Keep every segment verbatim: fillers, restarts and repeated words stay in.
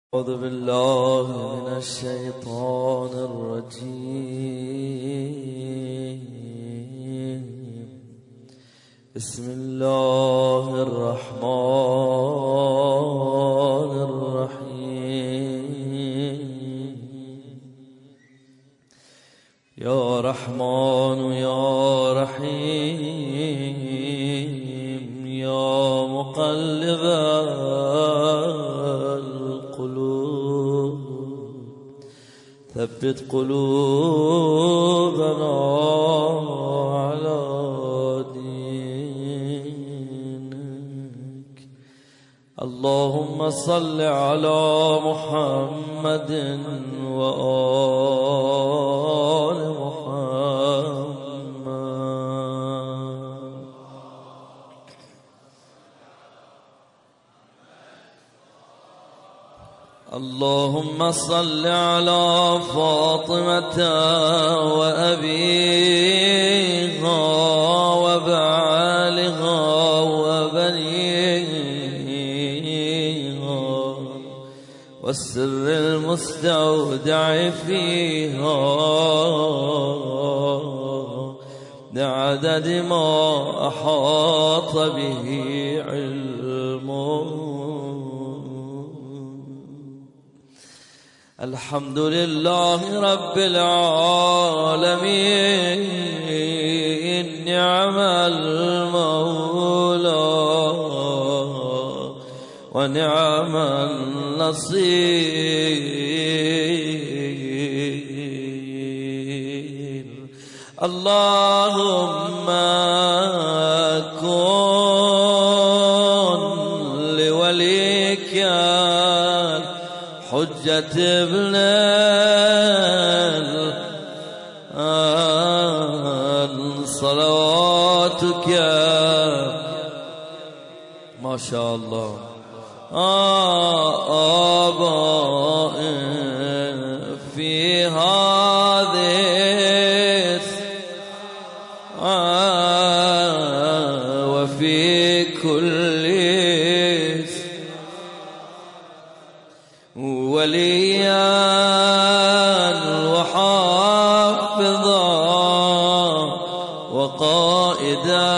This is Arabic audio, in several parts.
أعوذ بالله من الشيطان الرجيم. بسم الله الرحمن الرحيم. يا رحمن يا رحيم يا مقلب ثبت قلوبنا على دينك. اللهم صل على محمد وآل محمد. اللهم صل على فاطمة وأبيها وبعالها وبنيها والسر المستودع فيها بعدد ما أحاط به علمه. الحمد لله رب العالمين. نعم المولى ونعم النصير. اللهم كن لوليك حجة ابن صلواتك ما شاء الله آباء في هذه وفي كل وليا وحافظا وقائدا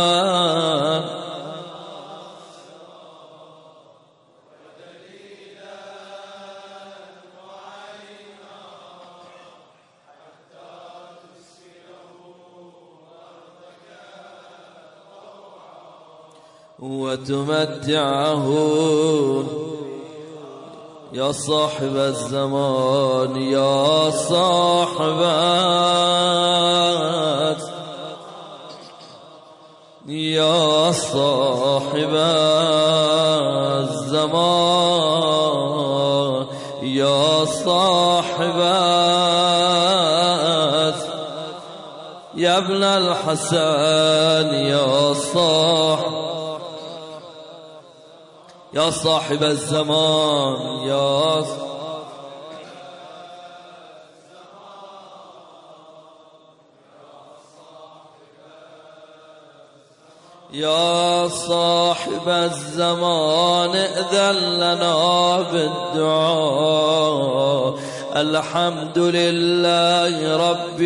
وتمتعه يا صاحب الزمان يا صاحب يا صاحب الزمان يا صاحب يا ابن الحسن يا صاحب يا صاحب الزمان يا يا صاحب الزمان ائذن لنا بالدعاء. الحمد لله رب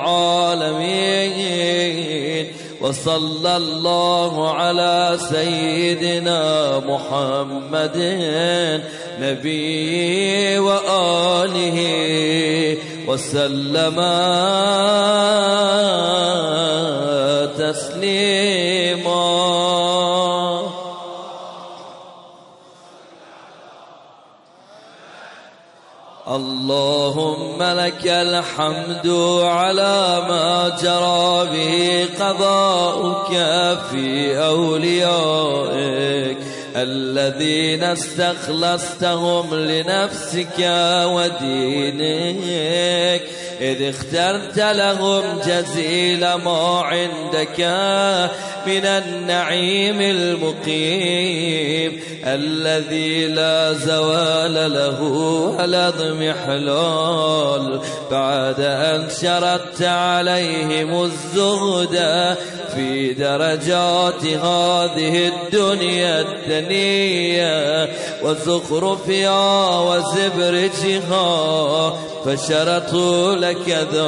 العالمين وصلى الله على سيدنا محمد نبي وآله وسلم تسليما. اللهم لك الحمد على ما جرى به قضاؤك في أوليائك الذين استخلصتهم لنفسك ودينك، إذ اخترت لهم جزيل ما عندك من النعيم المقيم الذي لا زوال له ولا اضمحلال، بعد أن شردت عليهم الزهد في درجات هذه الدنيا الدنيا دنيا وزخرفها وزبرجها فشرطوا لك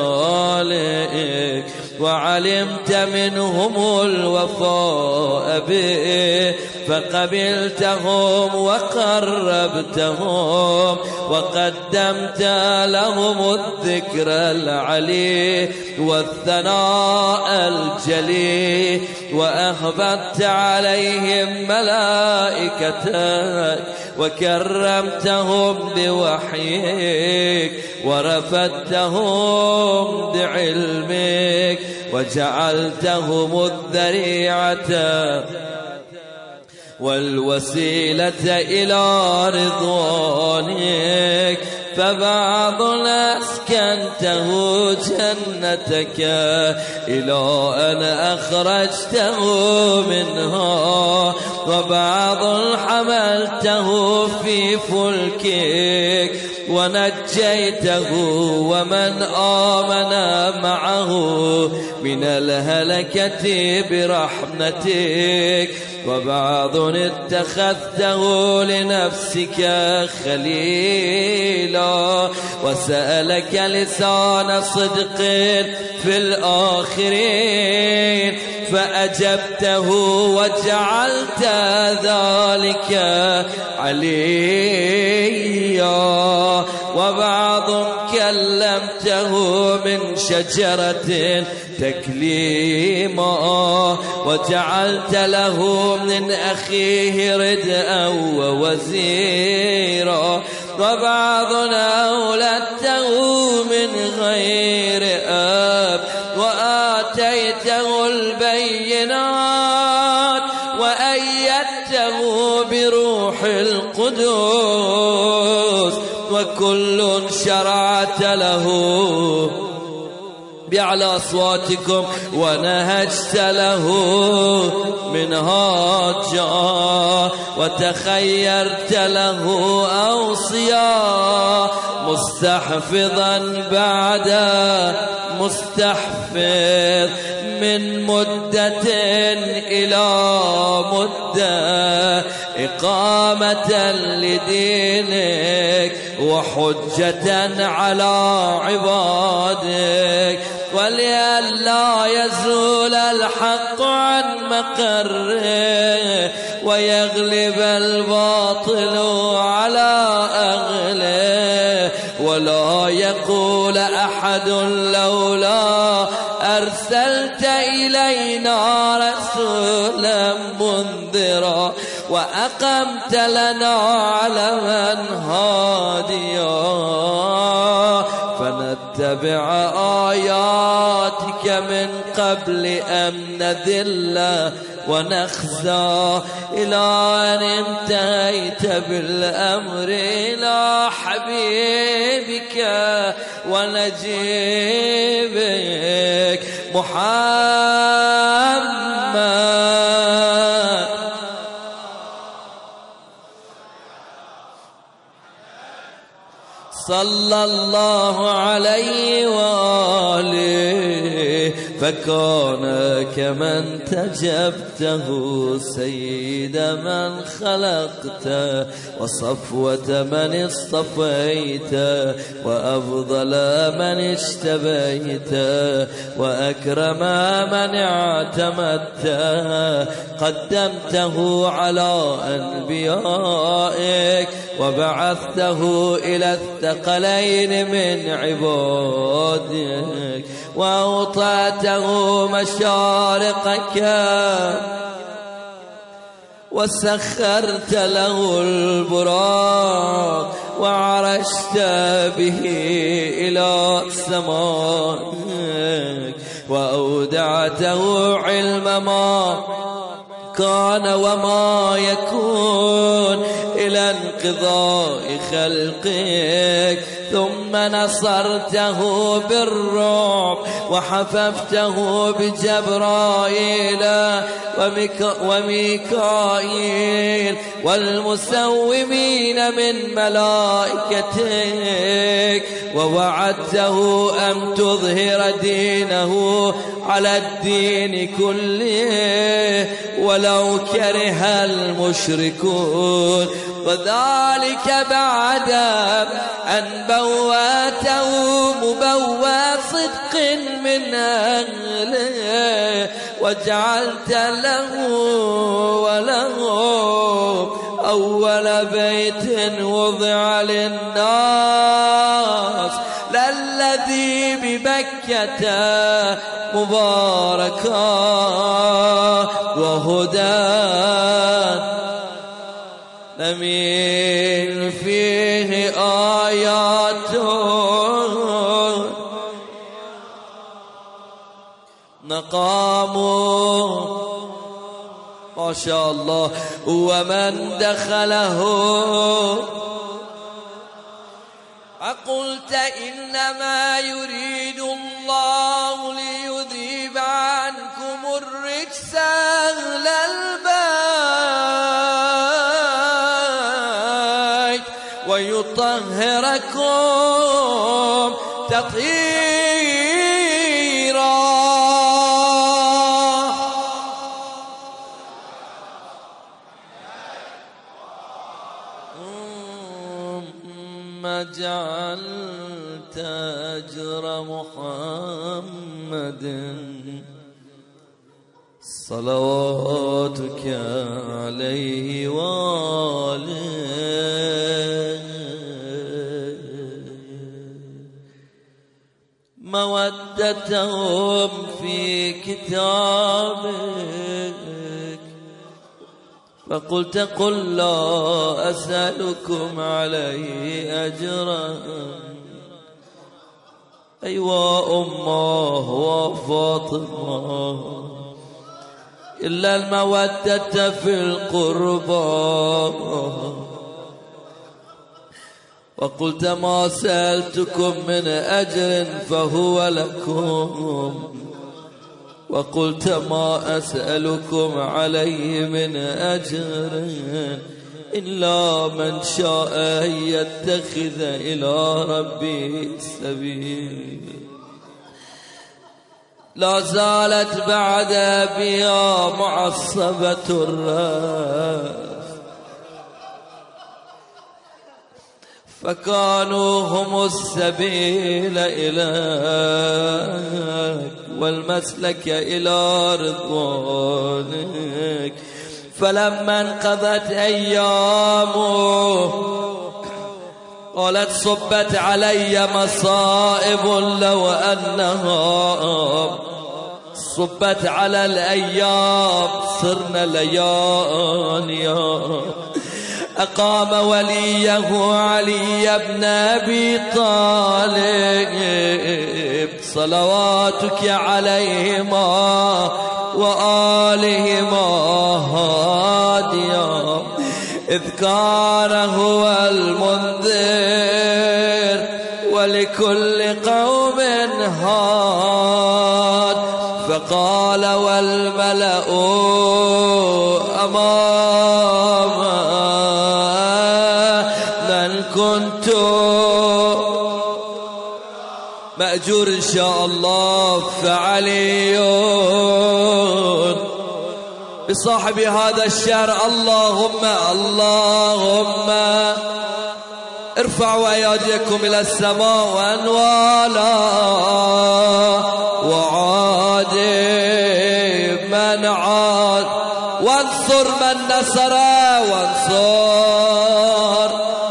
ذلك وعلمت منهم الوفاء به فقبلتهم وقربتهم وقدمت لهم الذكر العلي والثناء الجلي وأهبطت عليهم ملائكتك وكرمتهم بوحيك ورفدتهم بعلمك وجعلتهم الذريعة والوسيلة إلى رضوانك فبعضنا أسكنته جنتك إلى أن أخرجته منها وبعض حملته في فلكك ونجيته ومن آمن معه من الهلكة برحمتك وبعض اتخذته لنفسك خليلا وسألك لسان صدق في الآخرين فأجبته وجعلت ذلك عليا وبعض كلمته من شجرة تكليما وجعلت له من أخيه ردءا ووزيرا وبعضنا أولدته من غير أب وآتيته البينات وأيدته بروح القدس وكل شرعت له بأعلى أصواتكم ونهجت له منهاجا وتخيرت له أوصيا مستحفظا بعد مستحفظ من مدة إلى مدة إقامة لدينك وحجة على عبادك ولئلا يزول الحق عن مقره ويغلب الباطل على أهله ولا يقول أحد لولا أرسلت إلينا رسولا منذرا وأقمت لنا علما هاديا فنتبع آياتك من قبل أن نذل ونخزى إلى أن انتهيت بالأمر إلى حبيبك ونجيبك محمد صلى الله عليه وآله فكان كمن تجبته سيد من خلقت وصفوة من اصطفيت وأفضل من اشتبيت وأكرم من اعتمدت قدمته على أنبيائك وبعثته إلى الثقلين من عبادك وأوطأته مشارقك وسخرت له البراق وعرشت به إلى سمائك وأودعته علم ما كان وما يكون إلى انقضاء خلقك، ثم نصرته بالرعب وحففته بجبرائيل وميكائيل والمسومين من ملائكتك، ووعدته أن تظهر دينه على الدين كله ولو كره المشركون، وذلك بعد أن بواته مبوى صدق من أهله، وجعلت له وله أول بيت وضع للناس للذي ببكة مباركا وهدى لمن فيه آياته نقاموا ما شاء الله ومن دخله. فقلت إنما يريد الله ليذيب عنكم الرجس أهل البيت ويطهركم تطهيرا. جعلت أجر محمد صلواتك عليه وآله مودتهم في كتابك، فقلت قل لا أسألكم عليه أجرا. أيوا أمه وفاطمة إلا المودة في القربى، وقلت ما سألتكم من أجر فهو لكم، وقلت ما أسألكم عليه من أجر إلا من شاء أن يتخذ إلى ربه السبيل. لا زالت بعد بها معصبة الرأس، فكانوا هم السبيل إليك والمسلك إلى رضوانك. فلما انقضت أيامه قالت صبت علي مصائب لو أنها صبت على الأيام صرنا لياليا. أقام وليه علي بن أبي طالب صلواتك عليهما وآلهما هاديا، إذ كان هو المنذر ولكل قوم هاد. فقال والملأ أمام من كنت مأجور إن شاء الله فعلي بصاحب هذا الشهر. اللهم اللهم ارفعوا أيديكم إلى السماء وأنوالا وعاد من عاد وانصر من نصر وانصر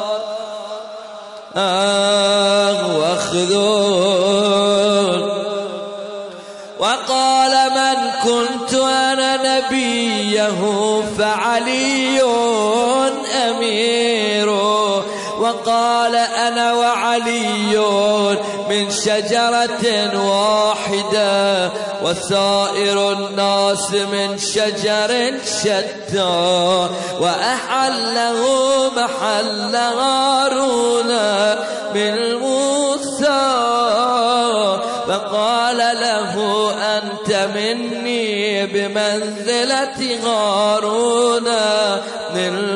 آه واخذون. وقال من كنت أنا نبيه فعلي أمير، وقال أنا وعلي من شجرة واحدة وسائر الناس من شجر شتى وأحله محل هارون من موسى فقال له أنت مني بمنزلة هارون من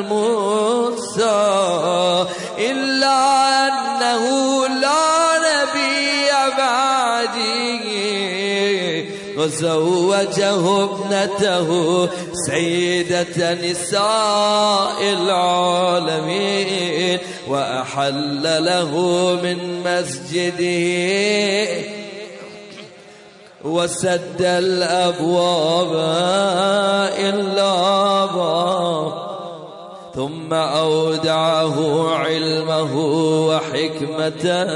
موسى إلا أنه لا نبي بعدي وزوجه ابنته سيدة نساء العالمين وأحل له من مسجده وسد الأبواب إلا باب ثم أودعه علمه وحكمته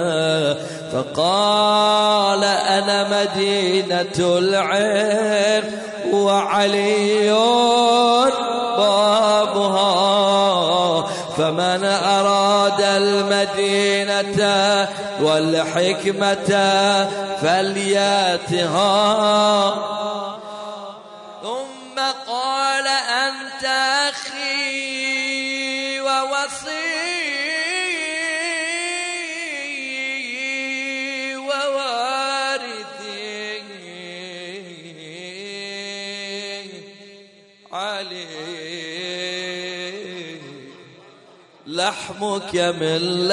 فقال أنا مدينة العلم وعلي بابها فمن أراد المدينة والحكمة فلياتها ثم قال أنت أخي ووصي ووارثي علي لحمك من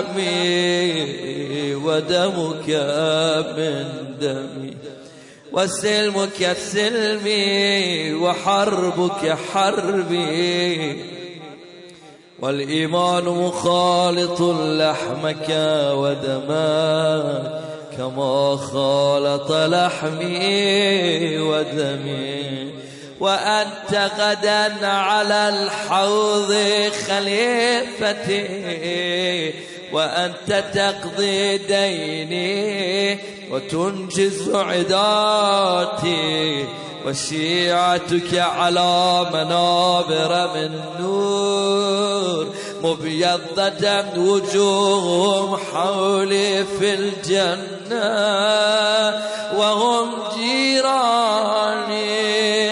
لحمي ودمك من دمي وسلمك سلمي وحربك حربي والإيمان مخالط لحمك ودمك كما خالط لحمي ودمي وأنت غدا على الحوض خليفتي وأنت تقضي ديني وتنجز عداتي وشيعتك على منابر من نور مبيضة وجوههم حولي في الجنة وهم جيراني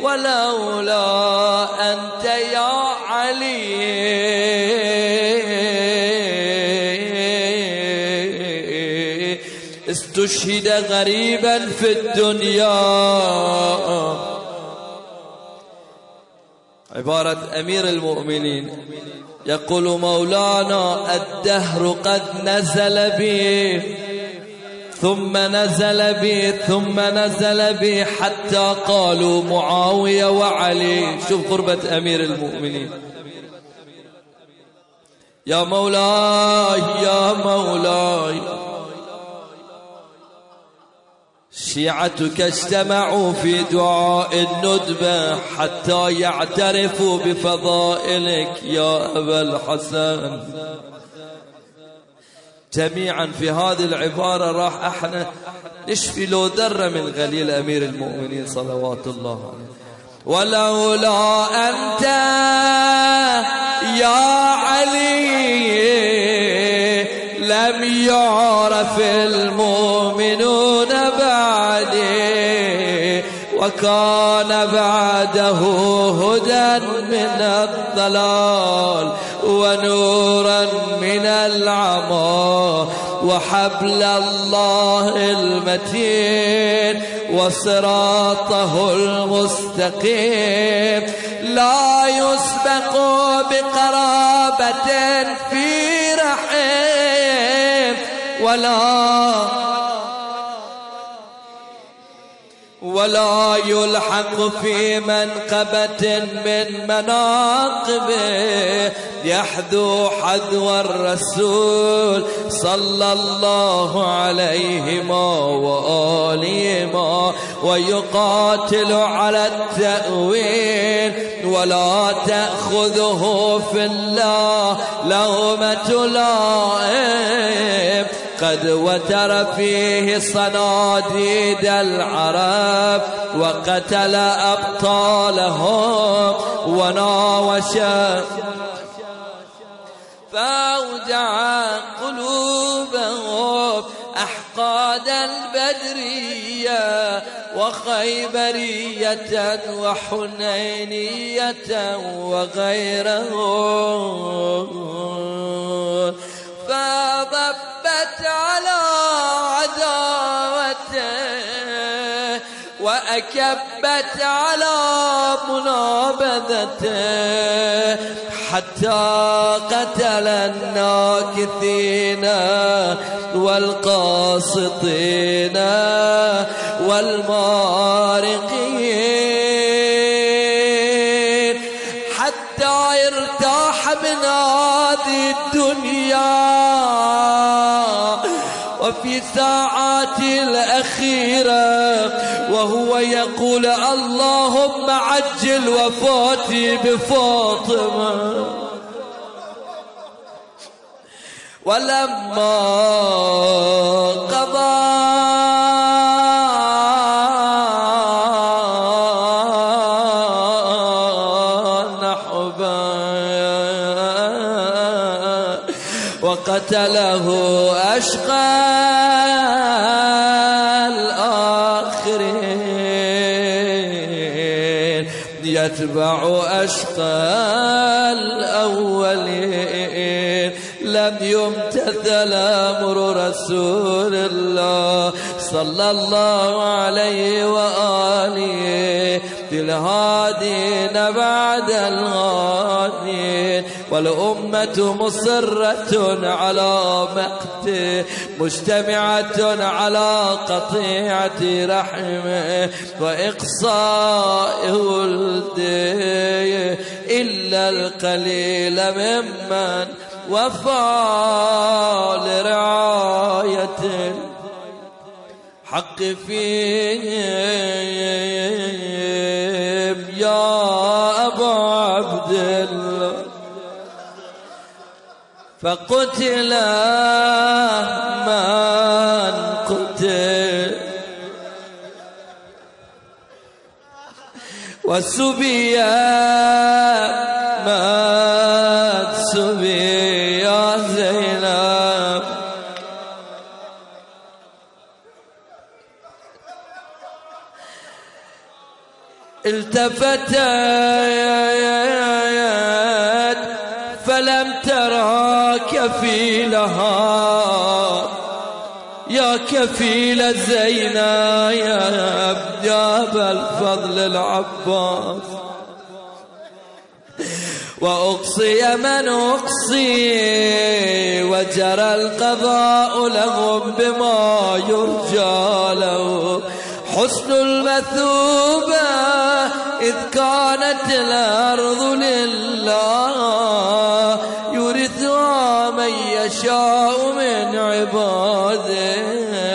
ولولا أنت يا علي استشهد غريبا في الدنيا. عبارة أمير المؤمنين يقول مولانا الدهر قد نزل بي ثم نزل بي ثم نزل بي حتى قالوا معاوية وعلي. شوف قربة أمير المؤمنين. يا مولاي يا مولاي شيعتك اجتمعوا في دعاء الندبة حتى يعترفوا بفضائلك يا أبا الحسن. جميعا في هذه العبارة راح احنا نشفي لو ذرة من غليل أمير المؤمنين صلوات الله عليه. ولولا أنت يا علي لم يعرف المؤمنون بعدي وكان بعده هدى من الضلال ونورا من العمى وحبل الله المتين وصراطه المستقيم لا يسبق بقرابة في رحم ولا ولا يلحق في منقبة من مناقبه يحذو حذو الرسول صلى الله عليهما وآلهما ويقاتل على التأويل ولا تأخذه في الله لومة لائم قد وتر فيه صناديد العرب وقتل أبطالهم وناوش فأوجع قلوبهم أحقاد البدرية وخيبرية وحنينية وغيرهم، فضبت على عداوته وأكبت على منابذته، حتى قتل الناكثين والقاسطين والمارقين، حتى ارتاح من هذه الدنيا وفي ساعات الأخيرة وهو يقول اللهم عجل وفاتي بفاطمة. ولما قضى نحبا وقتله أشقى الآخرين يتبع أشقى الأولين، لم يمتثل أمر رسول الله صلى الله عليه وآله الهادين بعد الهادين، والأمة مصرة على مقته مجتمعة على قطيعة رحمه وإقصاء ولده، إلا القليل ممن وفى لرعاية الحق فيهم يا أبا عبد الله. فقتل من قتل وسبي من سبي يا زينب. التفتت فلم ترى كفيلها يا كفيل زينب يا أبا الفضل العباس. وأقصي من أقصي وجرى القضاء لهم بما يرجى له، حسن المثوبة إذ كانت الأرض لله يورثها من يشاء من عباده،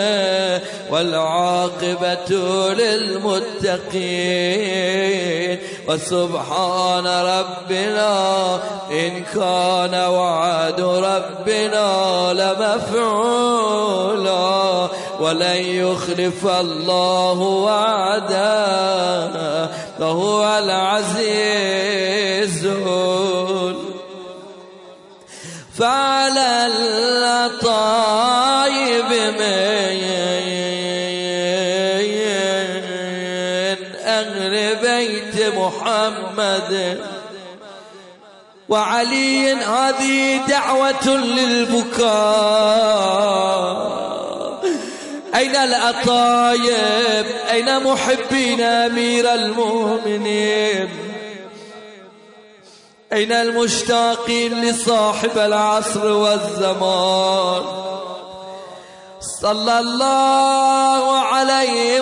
والعاقبة للمتقين. وسبحان ربنا إن كان وعد ربنا لمفعولا، ولن يخلف الله وعده وهو العزيز. فعلى الطيب من أهل بيت محمد وعلي هذه دعوة للبكاء. أين الأطايب؟ أين محبين أمير المؤمنين؟ أين المشتاقين لصاحب العصر والزمان صلى الله عليه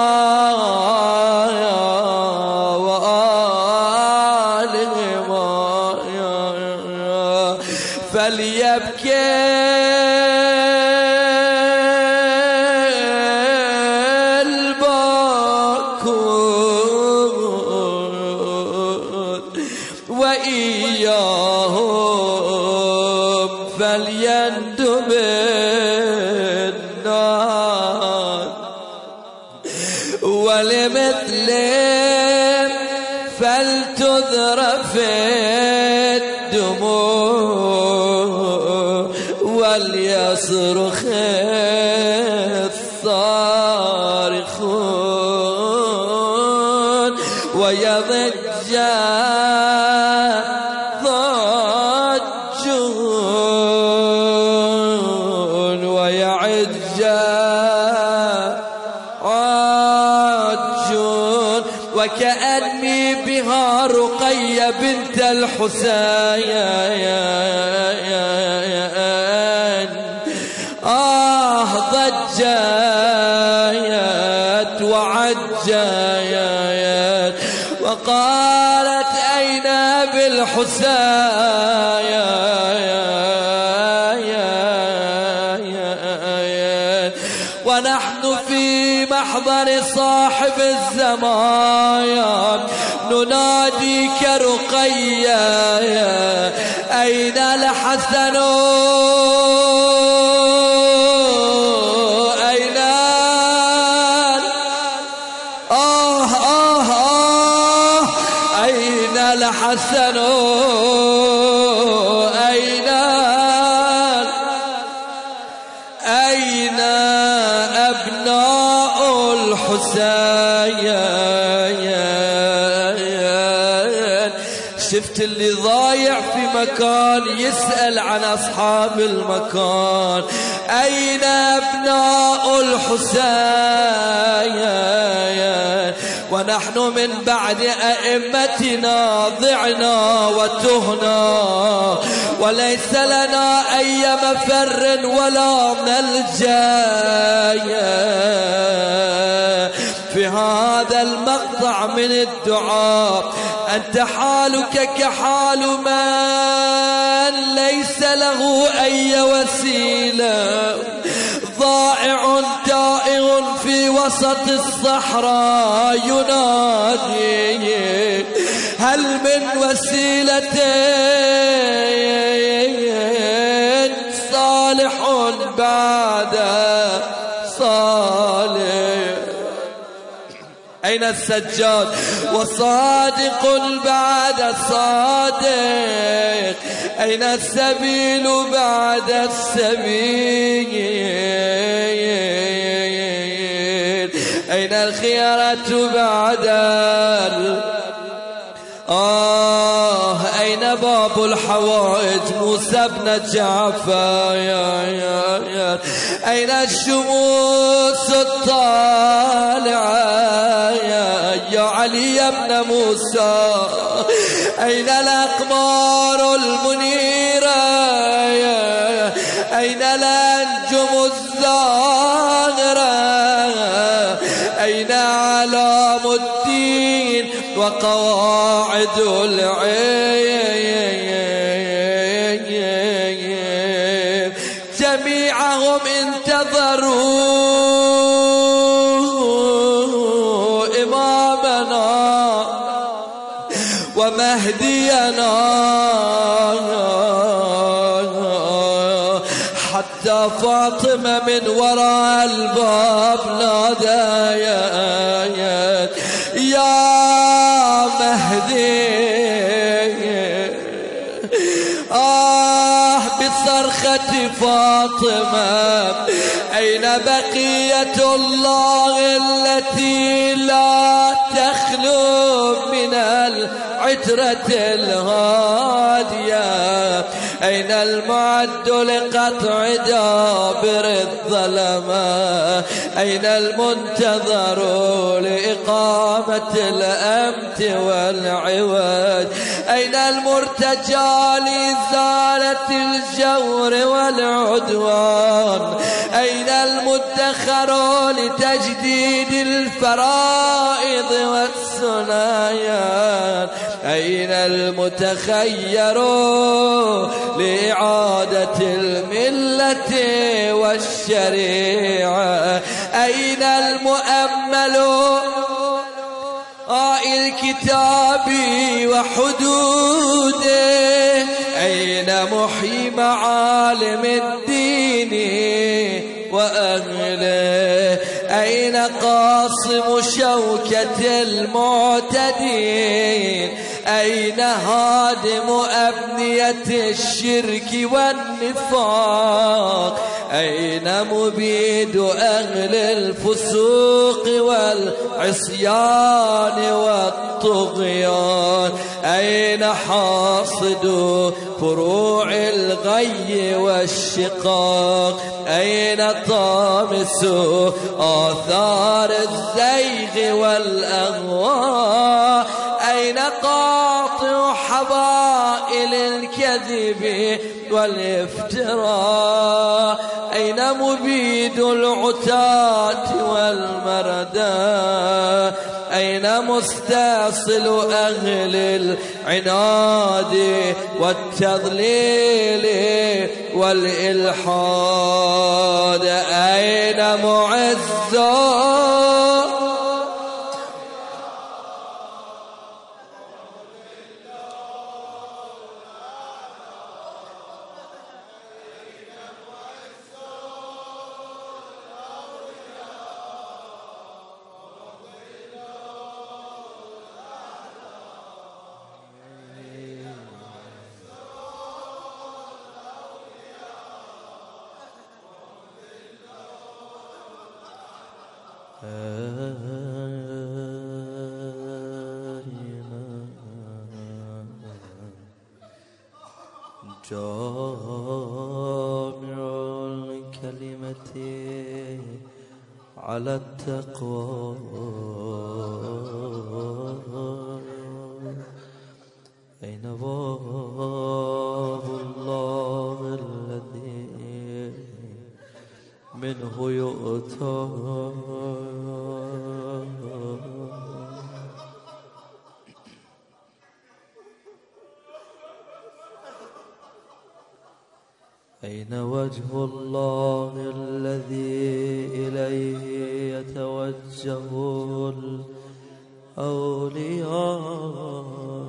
وآله فليبكي وإياهم فليندب النار، ولمثلهم فلتذرف الدموع. وليصرخ الصارخون ويضج ضاجون ويعج عاجون وكأني بها رقية بنت الحسين آه ضجت وعجت وقالت أين بالحسين ونحن في محضر صاحب الزمان نناديك رقيا أين الحسن أين آه آه آه أين الحسن أين أين أبناء الحسين شفت اللي ضايع في مكان يسأل عن أصحاب المكان أين أبناء الحسين ونحن من بعد أئمتنا ضعنا وتهنا وليس لنا أي مفر ولا ملجأ في هذا المقطع من الدعاء أنت حالك كحال من ليس له أي وسيلة ضائع تائه في وسط الصحراء ينادي هل من وسيلة صالح بعد صالح أين السجاد وصادق بعد صادق أين السبيل بعد السبيل أين الخيرة بعد ال... آه أين باب الحوائج موسى بن جعفر يا يا يا أين الشموس الطالعة يا, يا علي بن موسى أين الأقمار المنيرة يا أين الأنجم الزاهرة أين علام الدين وقواعد العين جميعهم انتظروا إمامنا ومهدينا حتى فاطمة من وراء الباب ناديت يا مهدي آه بصرخة فاطمة أين بقية الله التي لا تخلو من العترة الهادية أين المعد لقطع دابر الظلمة أين المنتظر لإقامة الأمت والعواد أين المرتجى لإزالة الجور والعدوان أين المدخر لتجديد الفرائض والسنايان أين المتخير لإعادة الملة والشريعة أين المؤمل آي الكتاب وحدوده أين محيي معالم الدين وأهله أين قاصم شوكة المعتدين أين هادم أبنية الشرك والنفاق أين مبيد أهل الفسوق والعصيان والطغيان أين حاصد فروع الغي والشقاق أين طامس آثار الزيغ والأغواء أين قاطع حبائل الكذب والافتراء أين مبيد العتاة والمردى أين مستأصل أهل العناد والتضليل والإلحاد أين معزون جامع الكلمة على التقوى أين باب الله الذي منه يؤتى أين وجه الله الذي إليه يتوجه الأولياء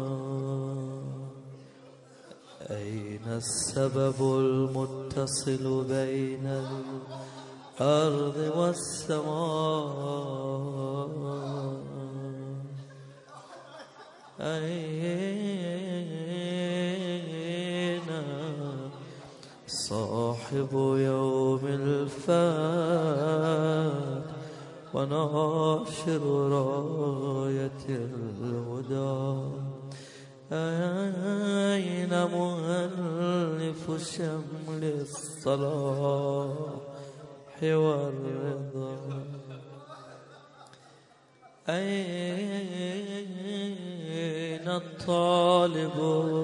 أين السبب المتصل بين الأرض والسماء أين صاحب يوم الفات وناشر راية الهدى أين مؤلف شمل الصلاح والرضا أين الطالب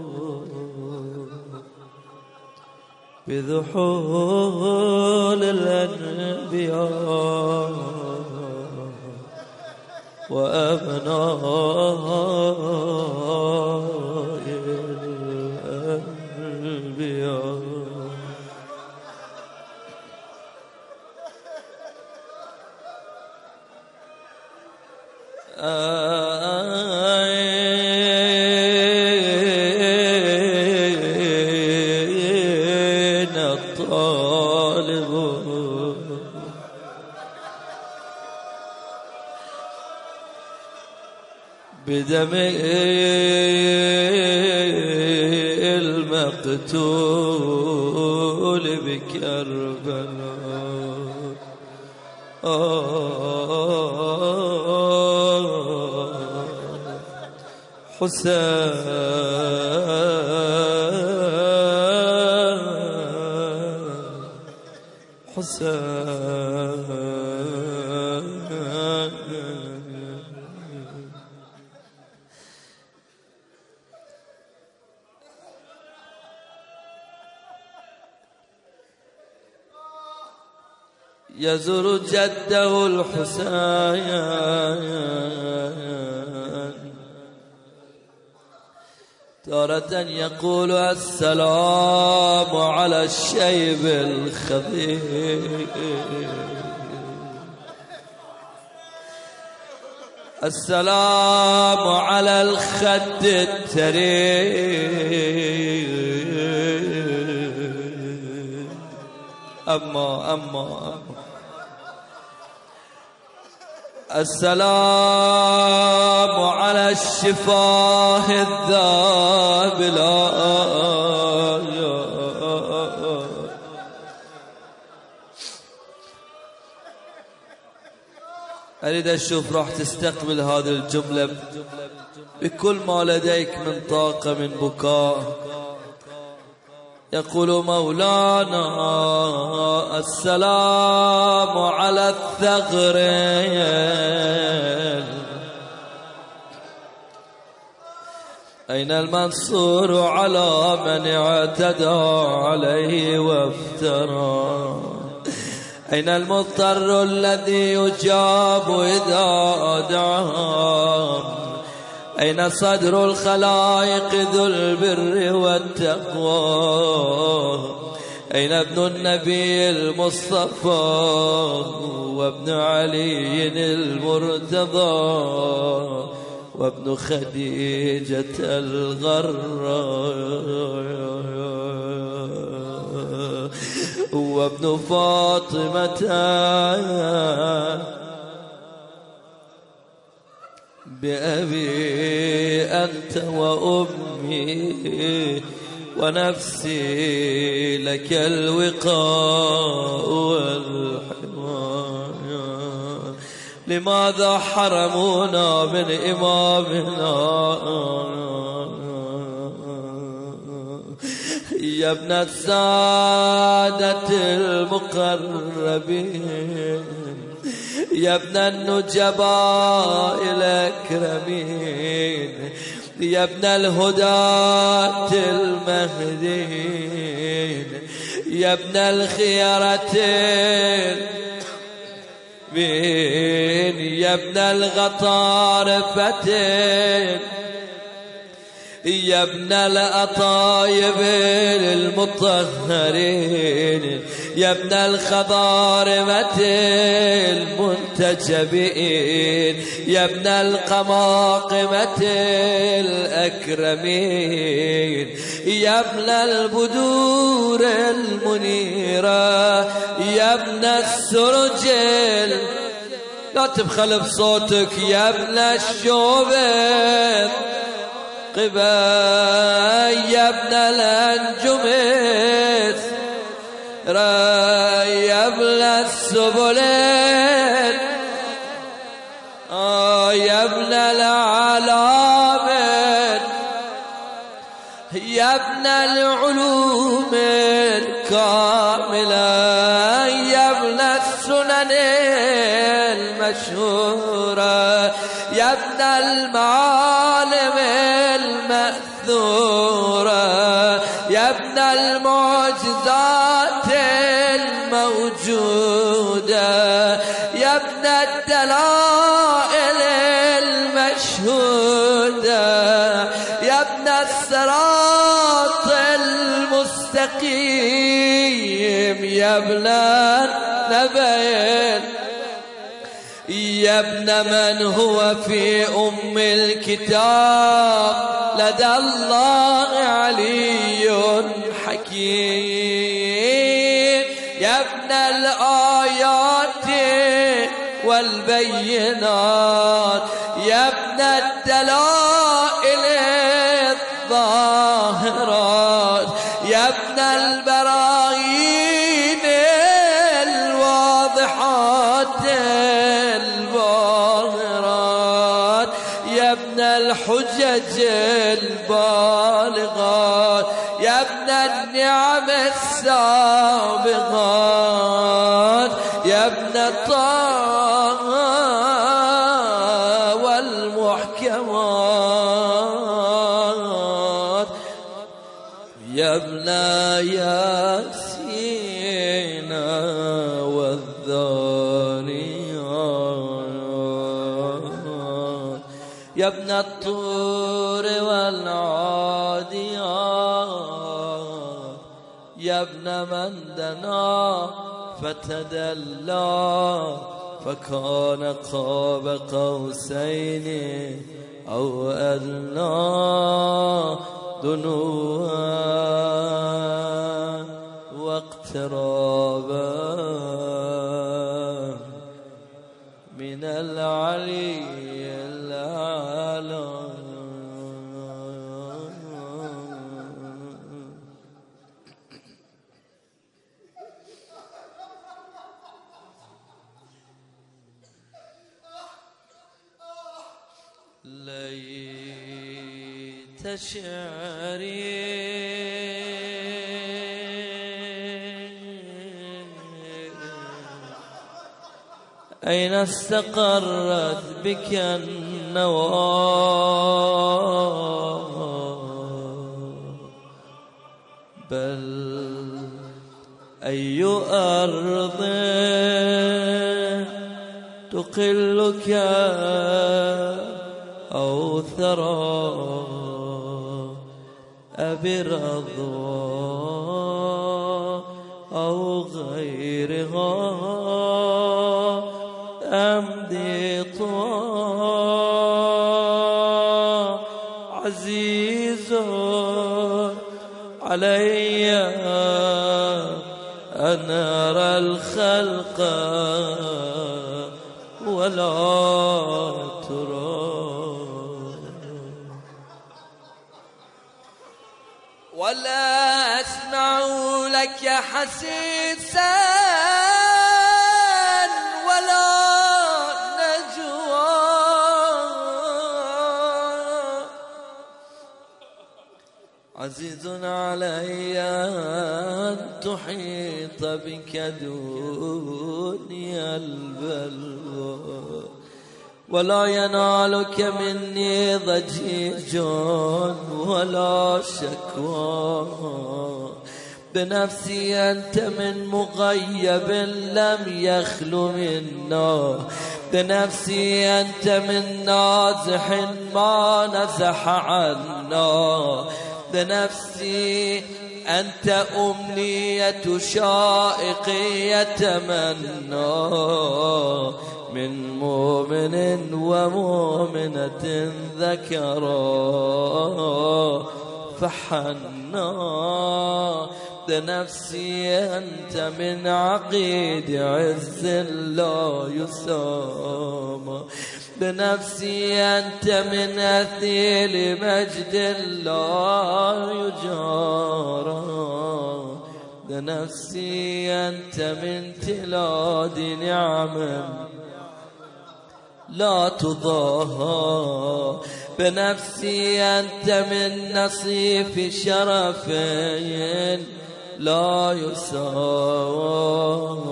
بذحول الأنبياء وأبناء الأنبياء أين الطالب بدم المقتول بكربلاء حسين حسين يزور جده الحسين تارة يقول السلام على الشيب الخبيث السلام على الخد التريب أما أما السلام على الشفاه الذابلة. أريد أشوف راح تستقبل هذه الجملة بكل ما لديك من طاقة من بكاء. يقول مولانا السلام على الثغر أين المنصور على من اعتدى عليه وافترى. أين المضطر الذي يجاب إذا دعاه. أين صدر الخلائق ذو البر والتقوى. أين ابن النبي المصطفى وابن علي المرتضى وابن خديجة الغراء وابن فاطمة بأبي أنت وأمي ونفسي لك الوقاء والحماية. لماذا حرمونا من إمامنا يا ابن السادة المقربين يا ابن النجباء الأكرمين يا ابن الهداة المهديين يا ابن الخيرة المين يا ابن الغطارفتين يا ابن الأطايب المطهرين يا ابن الخضارمة المنتجبين يا ابن القماقمة الأكرمين يا ابن البدور المنيرة يا ابن السرج لا تبخل بصوتك يا ابن الشوبر قبا يا ابن الأنجمس يا ابن السبلين يا ابن الأعلام يا ابن العلوم الكاملة يا ابن السنن المشهورة يا ابن المعالم المأثورة يا ابن المعجزات الموجودة يا ابن الدلائل المشهودة يا ابن الصراط المستقيم يا ابن النبيين يا ابن من هو في أم الكتاب لدى الله علي حكيم يا ابن الآيات والبينات يا ابن الدلائل الظاهرات يا ابن البراهين الواضحات الباهرات يا ابن الحجج البالغات يا ابن النعم السابغات يا ابن الطه والمحكمات يا ابن ياسين والذاريات يا ابن الطور والعاديات يا ابن من دنا فتدلى فكان قاب قوسين أو أدنى دنوا واقترابا من العالم ليت شعري أين استقرت بك النوى بل أي أرض تقلك أو ثرى أبي رضوى أو غيرها أمضي طوى عزيز علي أن أرى الخلق ولا ترى ولا أسمع لك حسيسا ولا نجوى عزيز علي أن تحيط بك دنيا البلوى ولا ينالك مني ضجيج ولا شكوى بنفسي أنت من مغيب لم يخلو منا بنفسي أنت من نازح ما نزح عنا بنفسي أنت أمنية شائق يتمنى من مؤمن ومؤمنة ذكرا فحنا بنفسي أنت من عقيد عز لا يسامى بنفسي أنت من أثيل مجد لا يجارى بنفسي أنت من تلاد نعم لا تضاهى بنفسي أنت من نصيف شرف لا يساوى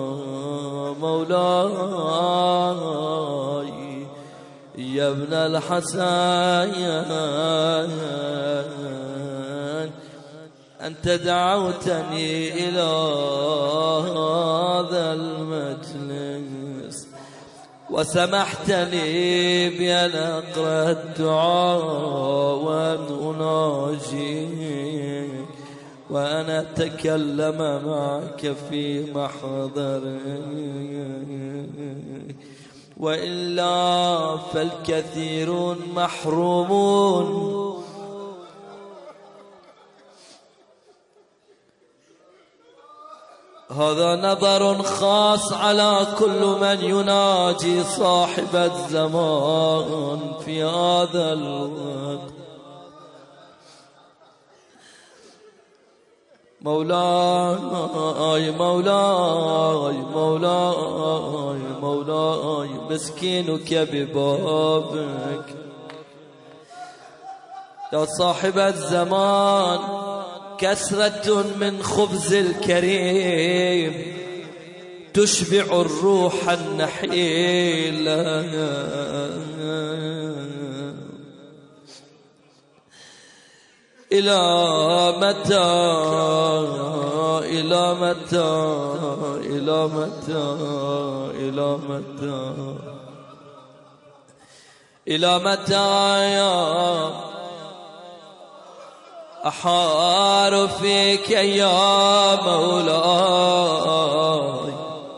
مولاي يا ابن الحسين أنت دعوتني إلى هذا المجلس وسمحتني بأن أقرأ الدعاء وأن أناجيك وأن أتكلم معك في محضرك وإلا فالكثيرون محرومون هذا نظر خاص على كل من يناجي صاحب الزمان في هذا الوقت مولاي مولاي مولاي مولاي مسكينك ببابك يا صاحب الزمان كسرة من خبز الكريم تشبع الروح النحيل إلى متى إلى متى إلى متى إلى متى إلى متى يا أحار فيك يا مولاي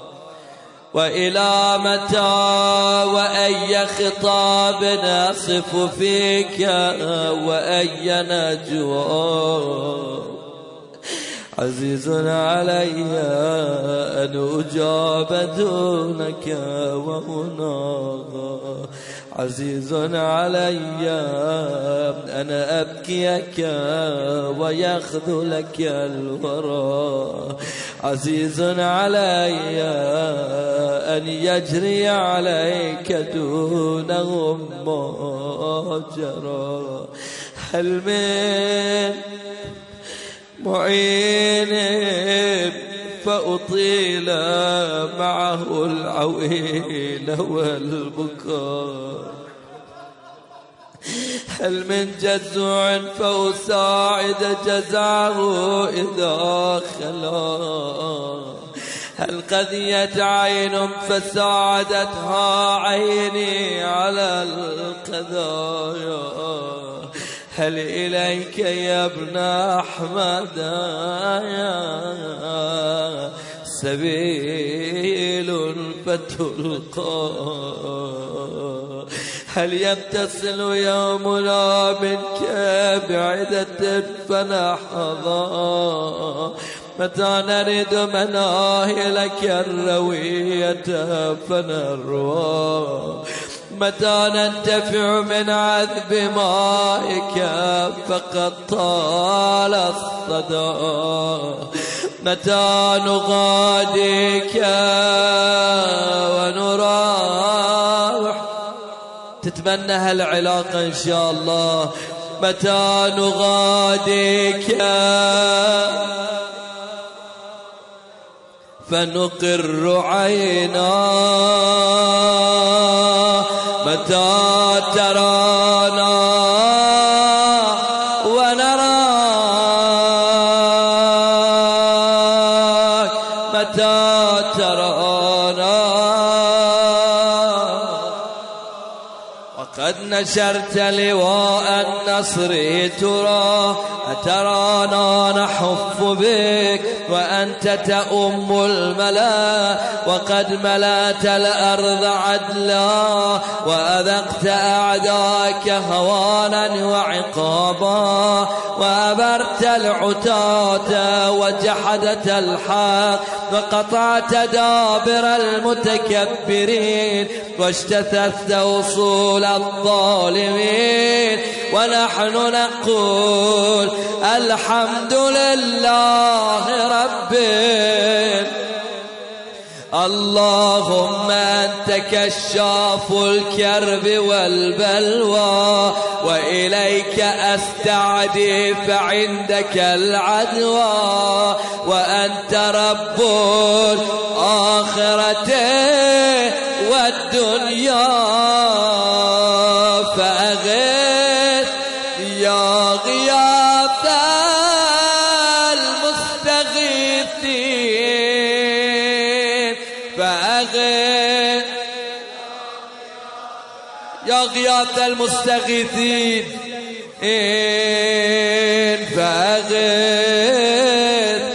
وإلى متى وأي خطاب نصف فيك وأي نجوى عزيز علي أن أجاب دونك وهناغ، عزيز علي أن أبكيك ويخذلك الورى، عزيز علي أن يجري عليك دونهم ماجرا. هل من معين فأطيل معه العويل والبكاء، هل من جزع فأساعد جزعه إذا خلا، هل قذيت عين فساعدتها عيني على القذايا، هل إليك يا ابن أحمد سبيل فتلقى، هل يتصل يومنا منك بعدة فنحظى، متى نرد مناهلك الروية فنروى، متى ننتفع من عذب مائك فقد طال الصدى، متى نغاديك ونراح، تتمنى هالعلاقة إن شاء الله، متى نغاديك فنقر عينا، متى ترانا ونراك، متى ترانا وقد نشرت لواء النصر ترى، أترانا نحف بك وأنت تؤم الملا، وقد ملأت الأرض عدلا وأذقت أعداءك هوانا وعقابا، وأبرت العتاة وجحدت الحق، وقطعت دابر المتكبرين، واجتثثت وصول الظالمين، ونحن نقول الحمد لله رب. اللهم أنت كشاف الكرب والبلوى، وإليك أستعدي فعندك العدوى، وأنت رب الآخرة والدنيا، فأغث يا غياث المستغيثين، فأغث يا غياث المستغيثين، فأغث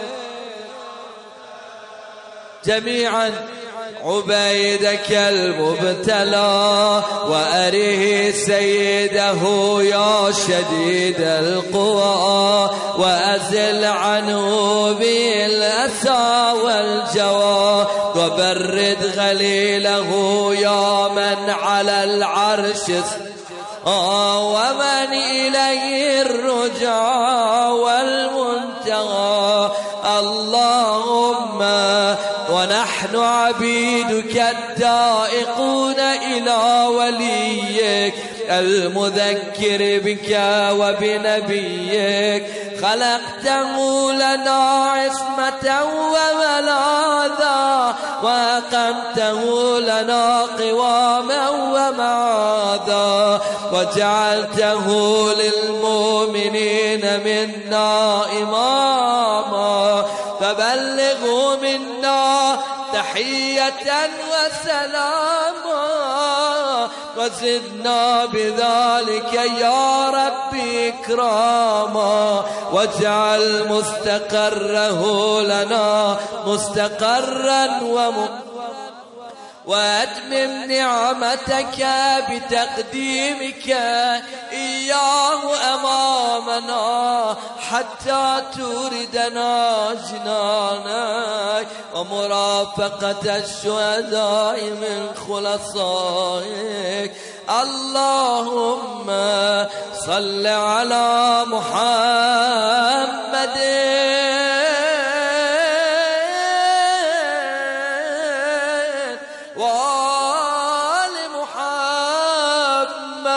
جميعا عبيدك المبتلى، وأره سيده يا شديد القوى، وأزل عنه بالأسى والجوى، وبرد غليله يا من على العرش ومن إليه الرجعى والمنتهى. اللهم ونحن عبيدك الدائقون إلى وليك المذكر بك وبنبيك، خلقته لنا عصمة وملاذا، وأقمته لنا قواما ومعاذا، وجعلته للمؤمنين منا إماما، فبلغوا منا تحية وسلاما، وزدنا بذلك يا ربي إكراما، واجعل مستقره لنا مستقرا وم وأتمم نعمتك بتقديمك إياه أمامنا حتى توردنا جنانك ومرافقة الشهداء من خلصائك. اللهم صل على محمد وآل محمد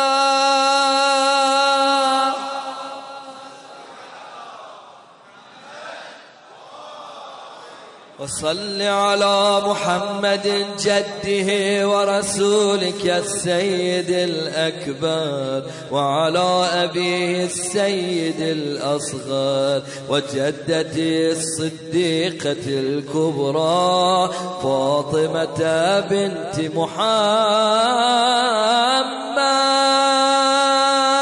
وصل على محمد جده ورسولك السيد الأكبر وعلى أبيه السيد الأصغر وجدته الصديقة الكبرى فاطمة بنت محمد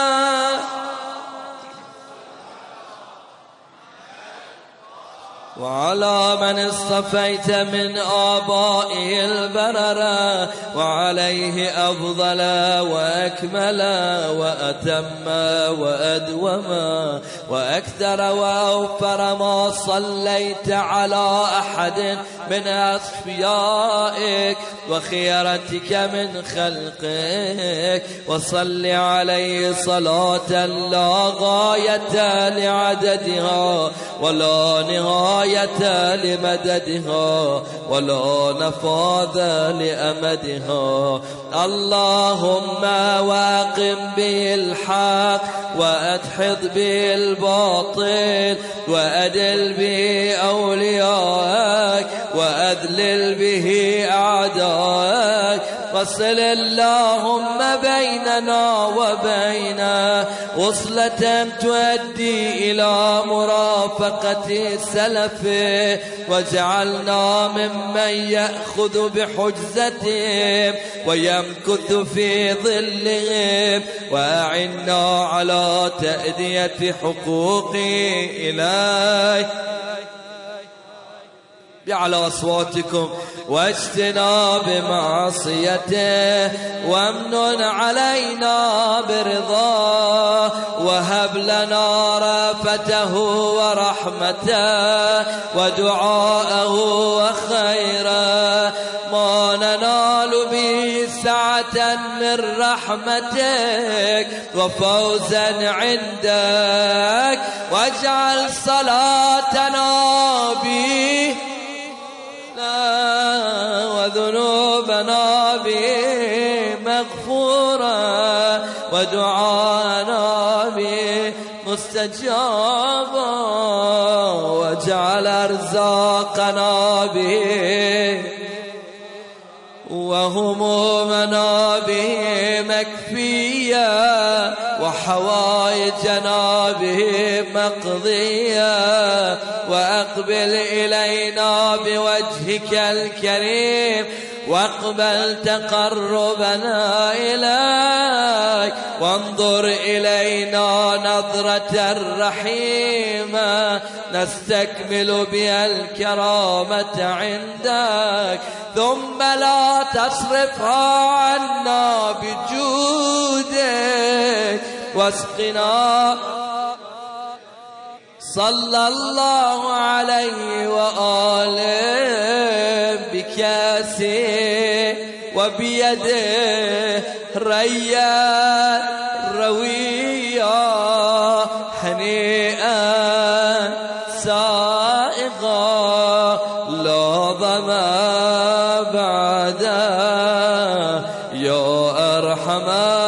وعلى من اصطفيت من آبائه البررة وعليه أفضل وأكمل وأتم وأدوم وأكثر وأوفر ما صليت على أحد من أصفيائك وخيرتك من خلقك. وصل عليه صلاة لا غاية لعددها ولا نهاية لمددها ولا نفاذ لأمدها. اللهم واقم به الحق وأدحض به الباطل وأدل به أوليائك وأذلل به أعدائك. وصل اللهم بيننا وبين وصلة تؤدي إلى مرافقة سلفه واجعلنا ممن يأخذ بحجزتهم ويمكث في ظلهم وأعنا على تأدية حقوقي إليك. بعلى أصواتكم واجتناب معصيته وامنن علينا برضاه وهب لنا رافته ورحمته ودعاءه وخيره ما ننال به سعة من رحمتك وفوزا عندك. واجعل صلاتنا به وذنوبنا به مغفورا ودعانا به مستجابا واجعل أرزاقنا به وهمومنا به مكفيا وحوائجنا به مقضيا. وأقبل إلينا بوجهك الكريم واقبل تقربنا إليك وانظر إلينا نظرة رحيمة نستكمل بها الكرامة عندك ثم لا تصرفها عنا بجودك واسقنا. صلى الله عليه وآله بكاسه وبيده ريا رويا هنيئا سائغا لا ظما بعده يا أرحم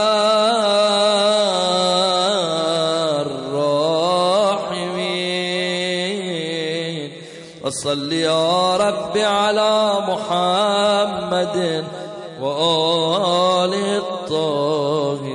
الراحمين. وصل يا رب على محمد وآل الطاهرين.